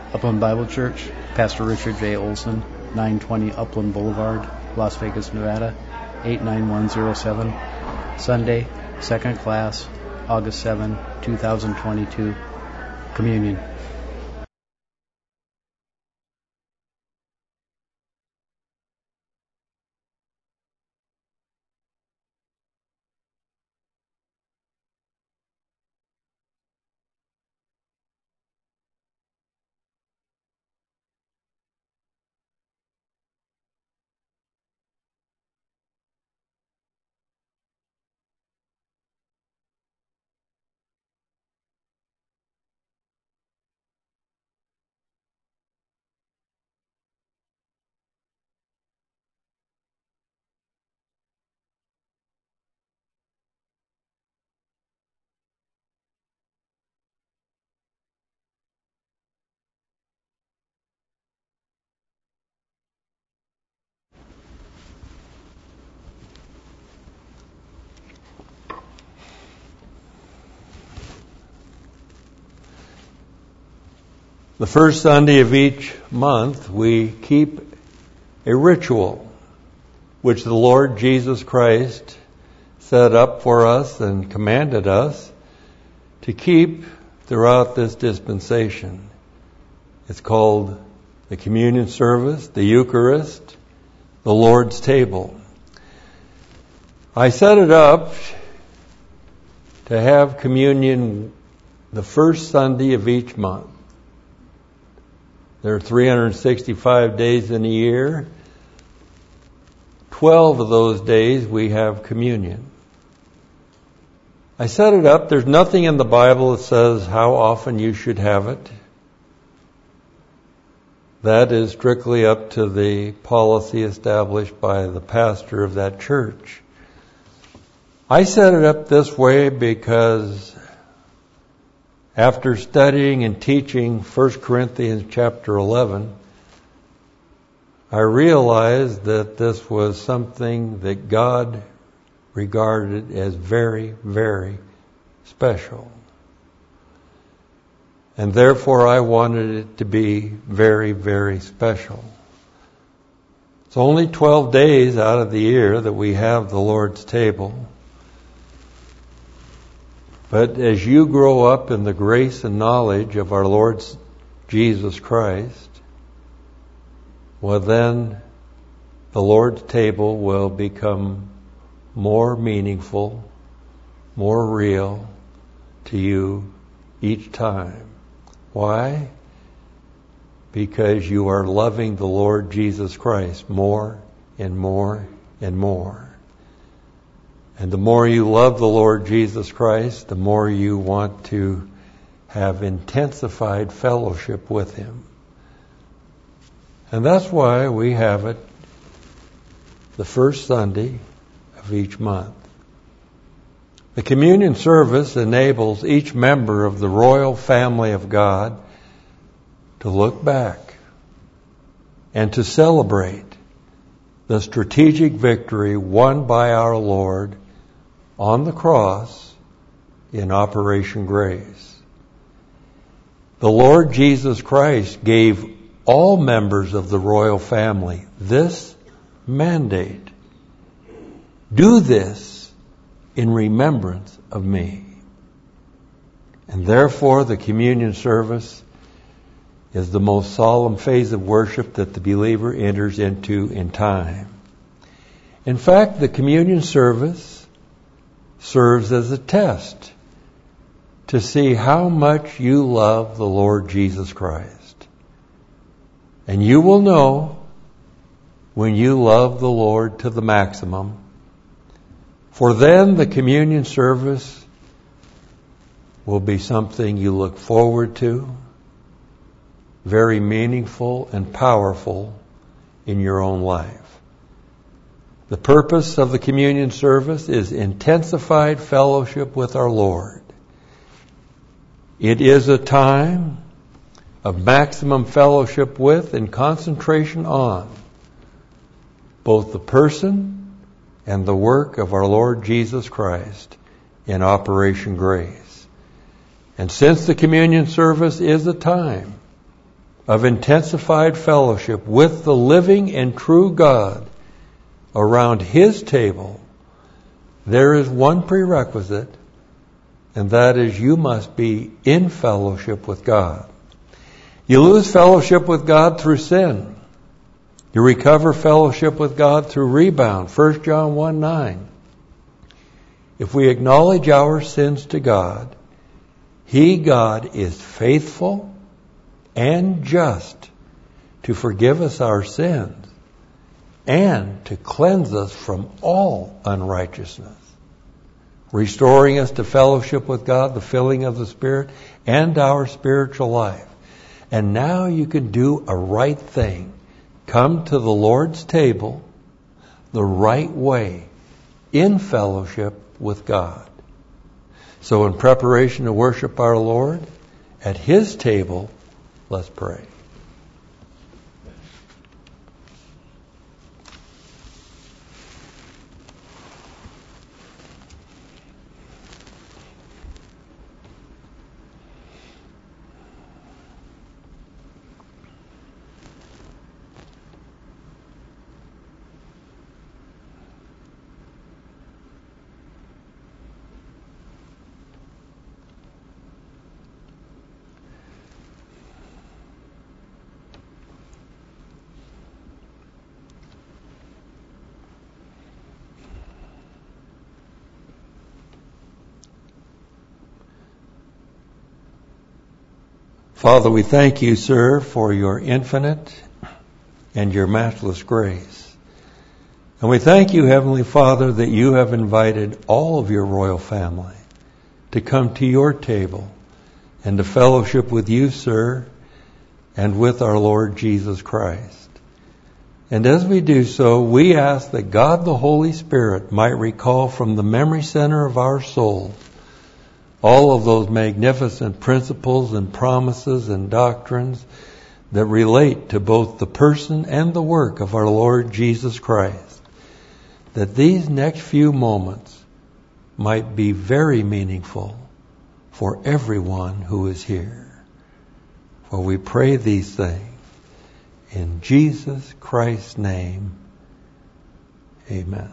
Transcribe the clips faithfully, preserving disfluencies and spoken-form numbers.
Upland Bible Church, Pastor Richard J. Olson, nine twenty Upland Boulevard, Las Vegas, Nevada, eight nine one zero seven. Sunday, second class, August seventh, two thousand twenty-two. Communion. The first Sunday of each month, we keep a ritual which the Lord Jesus Christ set up for us and commanded us to keep throughout this dispensation. It's called the communion service, the Eucharist, the Lord's table. I set it up to have communion the first Sunday of each month. There are three hundred sixty-five days in a year. Twelve of those days we have communion. I set it up. There's nothing in the Bible that says how often you should have it. That is strictly up to the policy established by the pastor of that church. I set it up this way because after studying and teaching First Corinthians chapter eleven, I realized that this was something that God regarded as very, very special. And therefore I wanted it to be very, very special. It's only twelve days out of the year that we have the Lord's table. But as you grow up in the grace and knowledge of our Lord Jesus Christ, well then the Lord's table will become more meaningful, more real to you each time. Why? Because you are loving the Lord Jesus Christ more and more and more. And the more you love the Lord Jesus Christ, the more you want to have intensified fellowship with Him. And that's why we have it the first Sunday of each month. The communion service enables each member of the royal family of God to look back and to celebrate the strategic victory won by our Lord on the cross in Operation Grace. The Lord Jesus Christ gave all members of the royal family this mandate: do this in remembrance of me. And therefore the communion service is the most solemn phase of worship that the believer enters into in time. In fact, the communion service serves as a test to see how much you love the Lord Jesus Christ. And you will know when you love the Lord to the maximum, for then the communion service will be something you look forward to, very meaningful and powerful in your own life. The purpose of the communion service is intensified fellowship with our Lord. It is a time of maximum fellowship with and concentration on both the person and the work of our Lord Jesus Christ in Operation Grace. And since the communion service is a time of intensified fellowship with the living and true God around His table, there is one prerequisite, and that is you must be in fellowship with God. You lose fellowship with God through sin. You recover fellowship with God through rebound. First John one nine. If we acknowledge our sins to God, He, God, is faithful and just to forgive us our sins and to cleanse us from all unrighteousness, restoring us to fellowship with God, the filling of the Spirit, and our spiritual life. And now you can do a right thing. Come to the Lord's table the right way, in fellowship with God. So in preparation to worship our Lord at His table, let's pray. Father, we thank you, sir, for your infinite and your matchless grace. And we thank you, Heavenly Father, that you have invited all of your royal family to come to your table and to fellowship with you, sir, and with our Lord Jesus Christ. And as we do so, we ask that God the Holy Spirit might recall from the memory center of our souls all of those magnificent principles and promises and doctrines that relate to both the person and the work of our Lord Jesus Christ, that these next few moments might be very meaningful for everyone who is here. For we pray these things in Jesus Christ's name. Amen.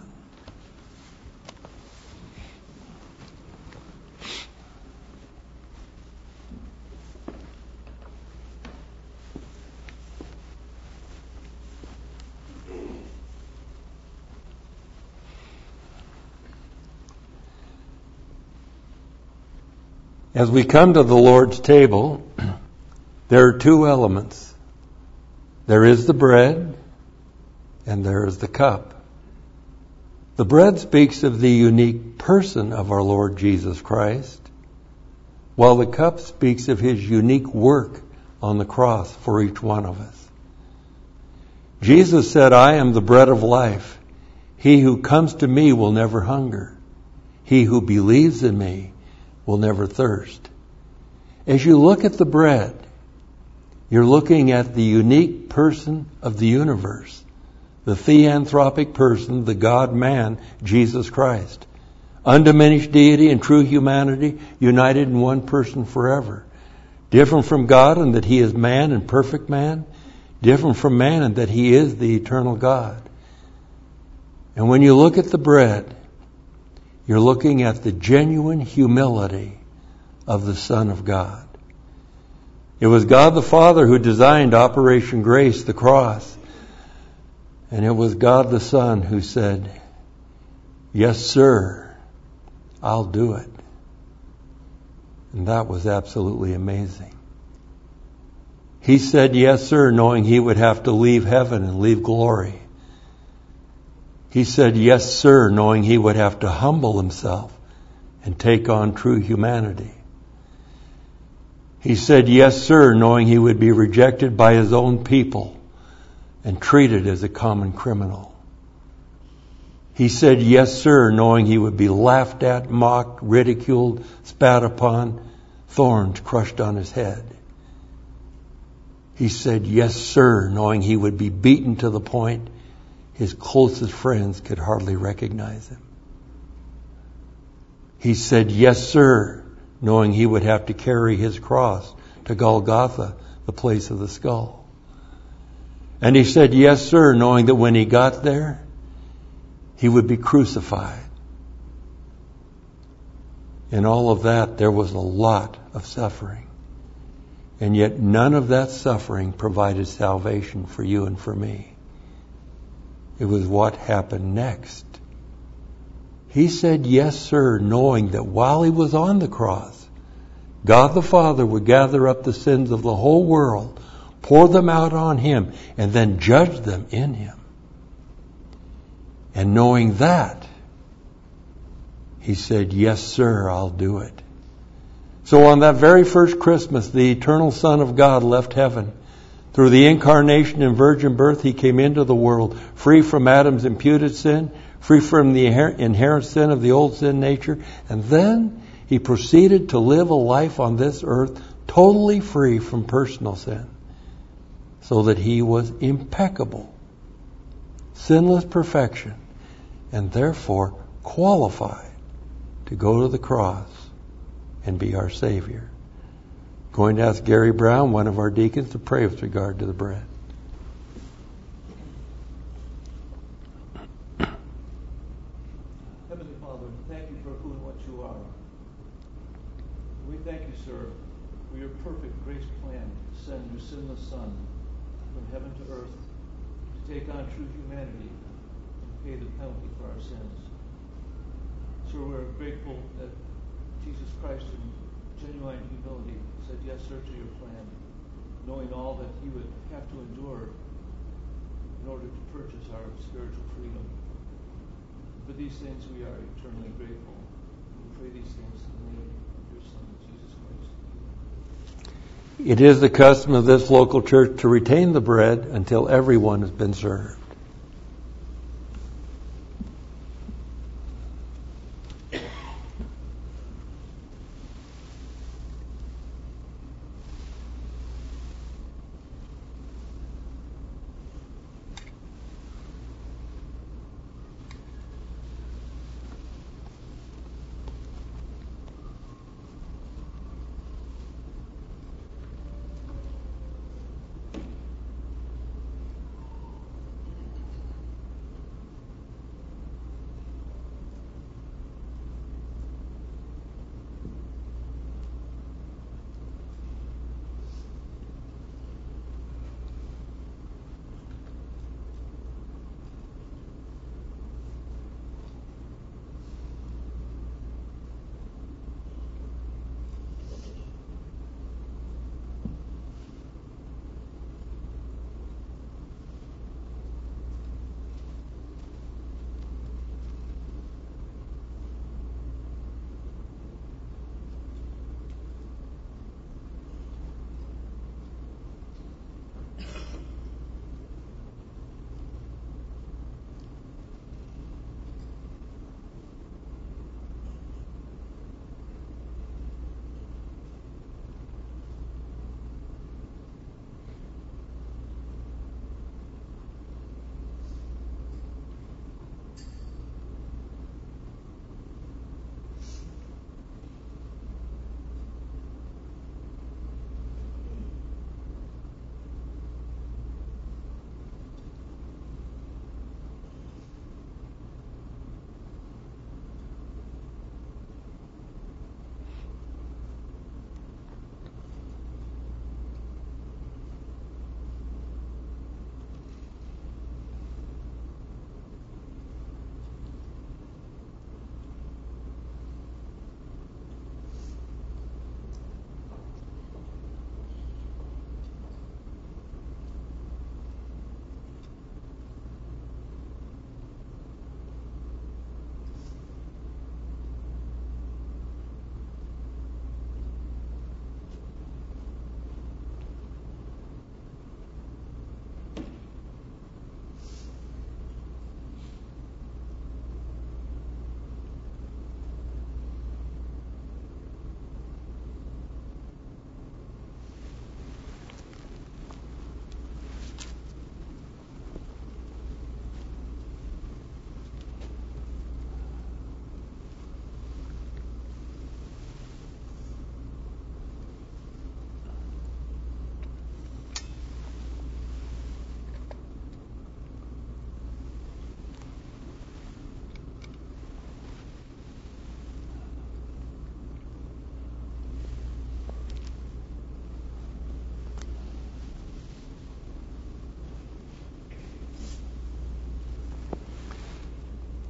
As we come to the Lord's table, there are two elements. There is the bread and there is the cup. The bread speaks of the unique person of our Lord Jesus Christ, while the cup speaks of His unique work on the cross for each one of us. Jesus said, "I am the bread of life. He who comes to me will never hunger. He who believes in me will never thirst." As you look at the bread, you're looking at the unique person of the universe, the theanthropic person, the God-man, Jesus Christ. Undiminished deity and true humanity united in one person forever. Different from God in that He is man and perfect man. Different from man in that He is the eternal God. And when you look at the bread, you're looking at the genuine humility of the Son of God. It was God the Father who designed Operation Grace, the cross. And it was God the Son who said, "Yes, sir, I'll do it." And that was absolutely amazing. He said, "Yes, sir," knowing He would have to leave heaven and leave glory. He said, "Yes, sir," knowing He would have to humble Himself and take on true humanity. He said, "Yes, sir," knowing He would be rejected by His own people and treated as a common criminal. He said, "Yes, sir," knowing He would be laughed at, mocked, ridiculed, spat upon, thorns crushed on His head. He said, "Yes, sir," knowing He would be beaten to the point His closest friends could hardly recognize Him. He said, "Yes, sir," knowing He would have to carry His cross to Golgotha the place of the skull. And he said, yes, sir, knowing that when he got there, he would be crucified. In all of that, there was a lot of suffering. And yet none of that suffering provided salvation for you and for me. It was what happened next. He said, yes, sir, knowing that while he was on the cross, God the Father would gather up the sins of the whole world, pour them out on him, and then judge them in him. And knowing that, he said, yes, sir, I'll do it. So on that very first Christmas, the eternal Son of God left heaven. Through the incarnation and virgin birth, he came into the world, free from Adam's imputed sin, free from the inherent sin of the old sin nature. And then he proceeded to live a life on this earth totally free from personal sin, so that he was impeccable, sinless perfection, and therefore qualified to go to the cross and be our Savior. Going to ask Gary Brown, one of our deacons, to pray with regard to the bread. Heavenly Father, thank you for who and what you are. We thank you, sir, for your perfect grace plan to send your sinless Son from heaven to earth to take on true humanity and pay the penalty for our sins. Sir, we're grateful that Jesus Christ, in genuine humility, said yes, sir, to your plan, knowing all that he would have to endure in order to purchase our spiritual freedom. For these things we are eternally grateful. We pray these things in the name of your Son, Jesus Christ. It is the custom of this local church to retain the bread until everyone has been served.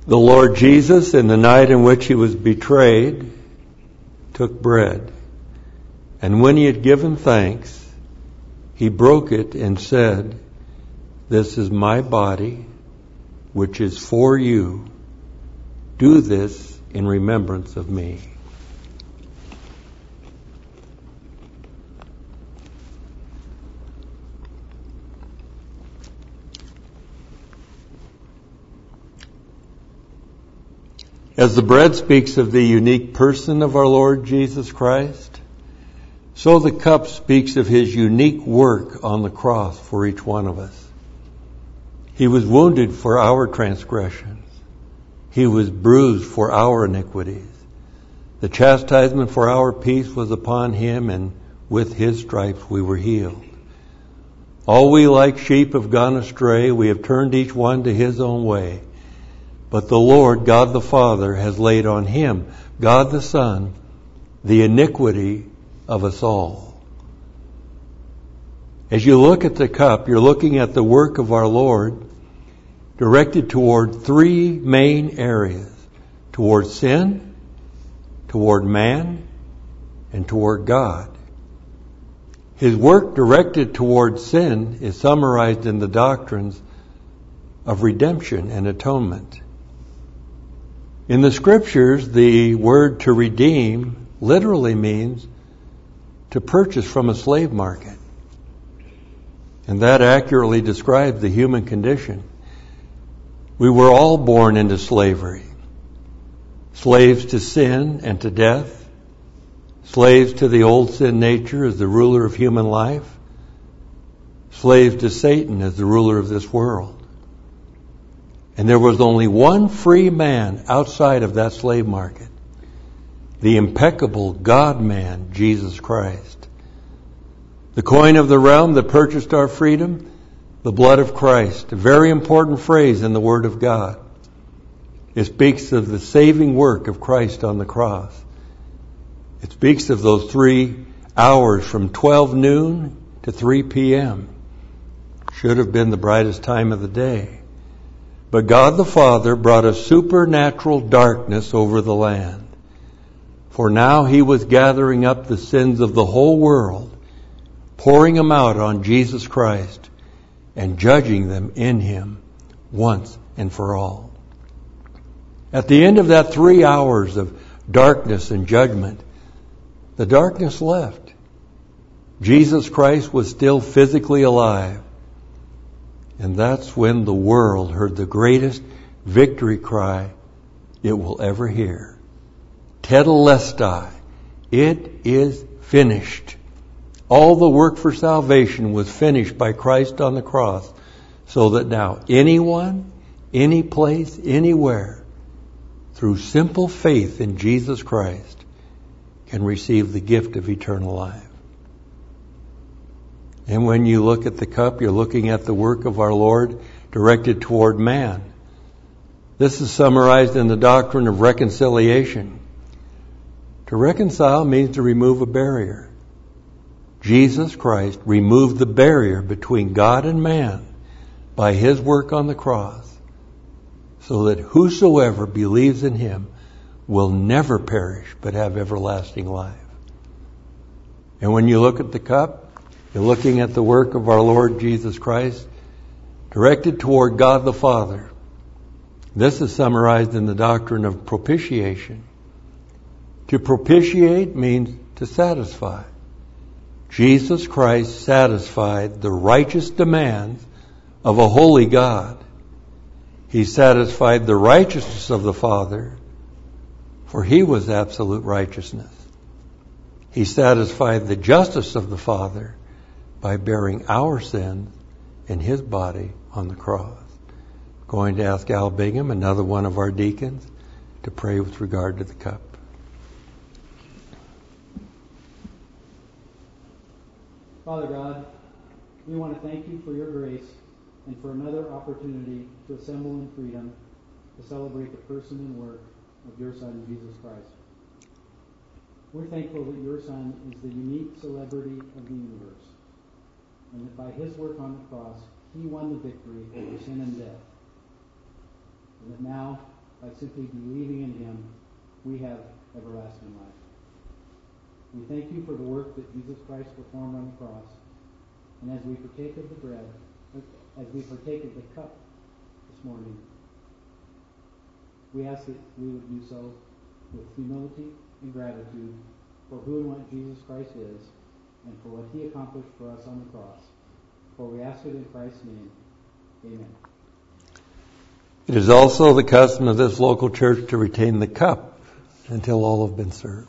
The Lord Jesus, in the night in which he was betrayed, took bread. And when he had given thanks, he broke it and said, "This is my body, which is for you. Do this in remembrance of me." As the bread speaks of the unique person of our Lord Jesus Christ, so the cup speaks of his unique work on the cross for each one of us. He was wounded for our transgressions. He was bruised for our iniquities. The chastisement for our peace was upon him, and with his stripes we were healed. All we like sheep have gone astray. We have turned each one to his own way. But the Lord, God the Father, has laid on him, God the Son, the iniquity of us all. As you look at the cup, you're looking at the work of our Lord directed toward three main areas: toward sin, toward man, and toward God. His work directed toward sin is summarized in the doctrines of redemption and atonement. In the Scriptures, the word to redeem literally means to purchase from a slave market. And that accurately describes the human condition. We were all born into slavery. Slaves to sin and to death. Slaves to the old sin nature as the ruler of human life. Slaves to Satan as the ruler of this world. And there was only one free man outside of that slave market. The impeccable God-man, Jesus Christ. The coin of the realm that purchased our freedom, the blood of Christ. A very important phrase in the Word of God. It speaks of the saving work of Christ on the cross. It speaks of those three hours from twelve noon to three p.m. Should have been the brightest time of the day. But God the Father brought a supernatural darkness over the land. For now he was gathering up the sins of the whole world, pouring them out on Jesus Christ, and judging them in him once and for all. At the end of that three hours of darkness and judgment, the darkness left. Jesus Christ was still physically alive. And that's when the world heard the greatest victory cry it will ever hear. Tetelestai. It is finished. All the work for salvation was finished by Christ on the cross, so that now anyone, any place, anywhere, through simple faith in Jesus Christ, can receive the gift of eternal life. And when you look at the cup, you're looking at the work of our Lord directed toward man. This is summarized in the doctrine of reconciliation. To reconcile means to remove a barrier. Jesus Christ removed the barrier between God and man by his work on the cross, so that whosoever believes in him will never perish but have everlasting life. And when you look at the cup, you're looking at the work of our Lord Jesus Christ directed toward God the Father. This is summarized in the doctrine of propitiation. To propitiate means to satisfy. Jesus Christ satisfied the righteous demands of a holy God. He satisfied the righteousness of the Father, for he was absolute righteousness. He satisfied the justice of the Father by bearing our sins in his body on the cross. I'm going to ask Al Bingham, another one of our deacons, to pray with regard to the cup. Father God, we want to thank you for your grace and for another opportunity to assemble in freedom to celebrate the person and work of your Son, Jesus Christ. We're thankful that your Son is the unique celebrity of the universe, and that by his work on the cross, he won the victory over sin and death. And that now, by simply believing in him, we have everlasting life. We thank you for the work that Jesus Christ performed on the cross. And as we partake of the bread, as we partake of the cup this morning, we ask that we would do so with humility and gratitude for who and what Jesus Christ is and for what he accomplished for us on the cross. For we ask it in Christ's name. Amen. It is also the custom of this local church to retain the cup until all have been served.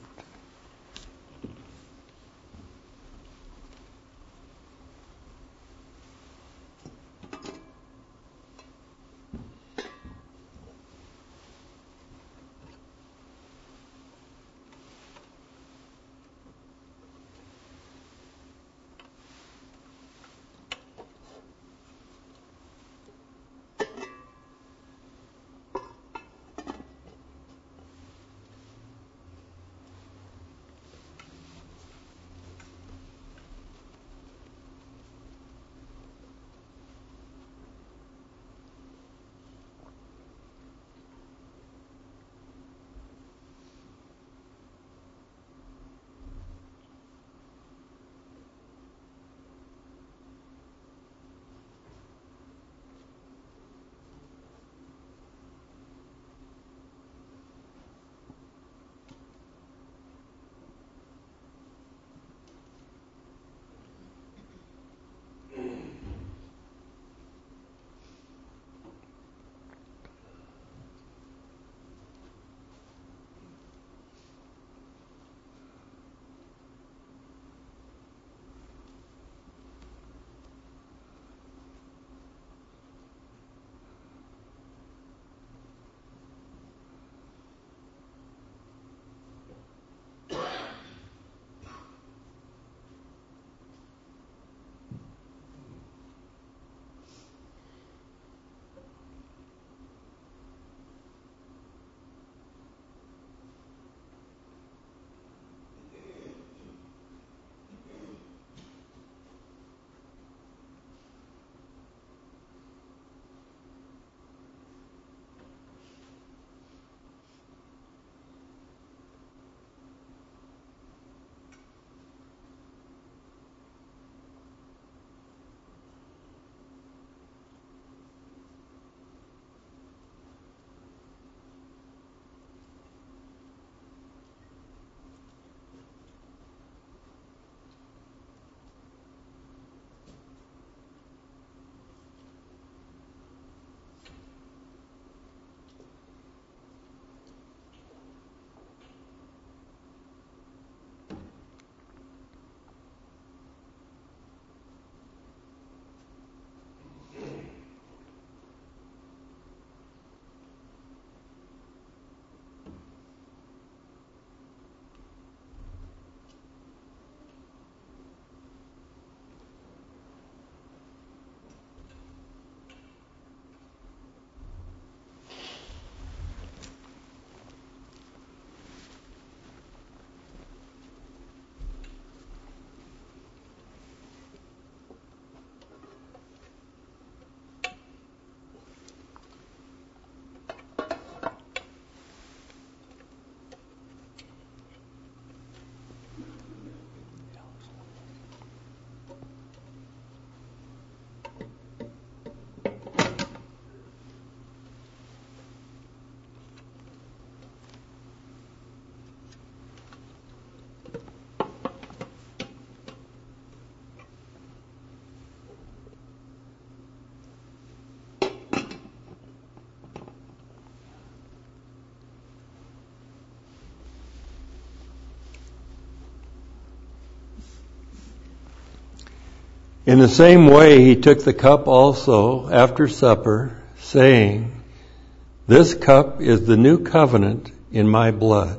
In the same way, he took the cup also after supper, saying, "This cup is the new covenant in my blood.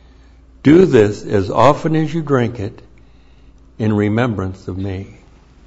Do this as often as you drink it in remembrance of me."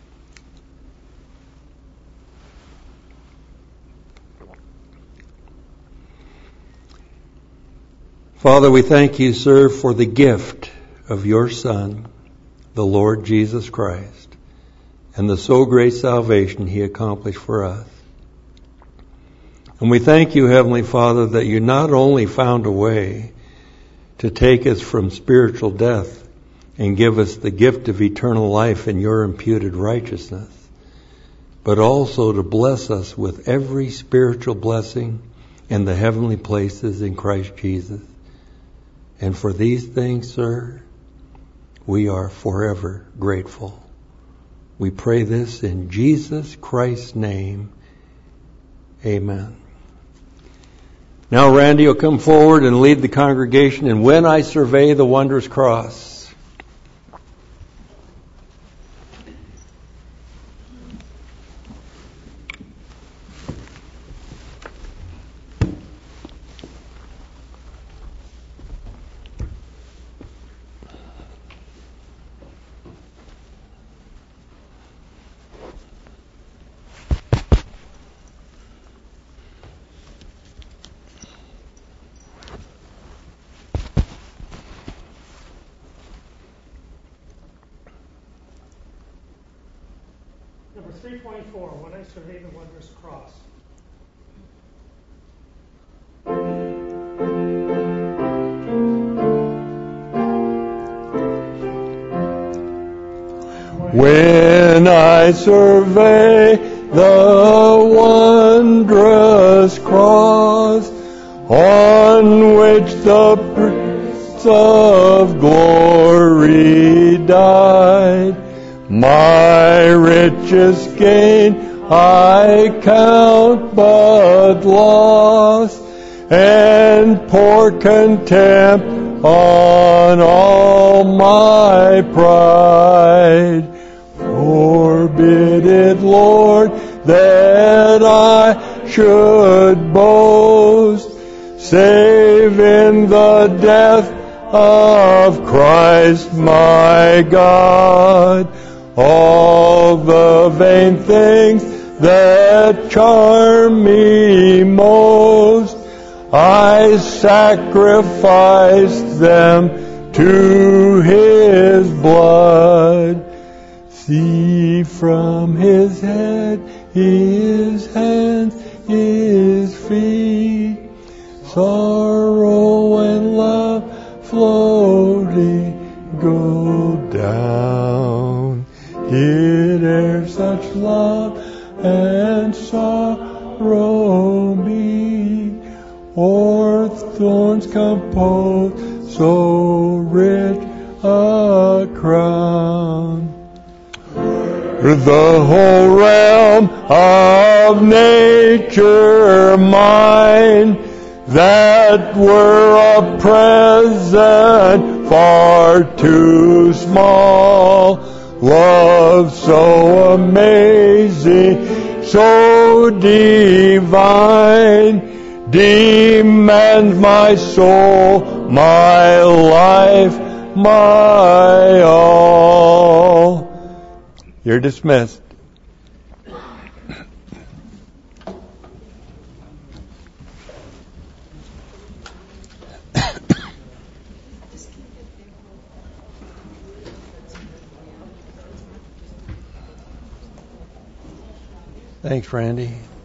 Father, we thank you, sir, for the gift of your Son, the Lord Jesus Christ, and the so great salvation he accomplished for us. And we thank you, Heavenly Father, that you not only found a way to take us from spiritual death and give us the gift of eternal life in your imputed righteousness, but also to bless us with every spiritual blessing in the heavenly places in Christ Jesus. And for these things, sir, we are forever grateful. We pray this in Jesus Christ's name. Amen. Now Randy will come forward and lead the congregation in When I Survey the Wondrous Cross. Number three twenty-four, When I Survey the Wondrous Cross. When I survey the wondrous cross on which the Prince of Glory died, my richest gain I count but loss, and pour contempt on all my pride. Forbid it, Lord, that I should boast, save in the death of Christ my God. All the vain things that charm me most, I sacrifice them to His blood. See from His head, His hands, His feet, sorrow and love floating go down. Did e'er such love and sorrow meet, or thorns compose so rich a crown? The whole realm of nature mine, that were a present far too small. Love so amazing, so divine, demands my soul, my life, my all. You're dismissed. Thanks, Randy.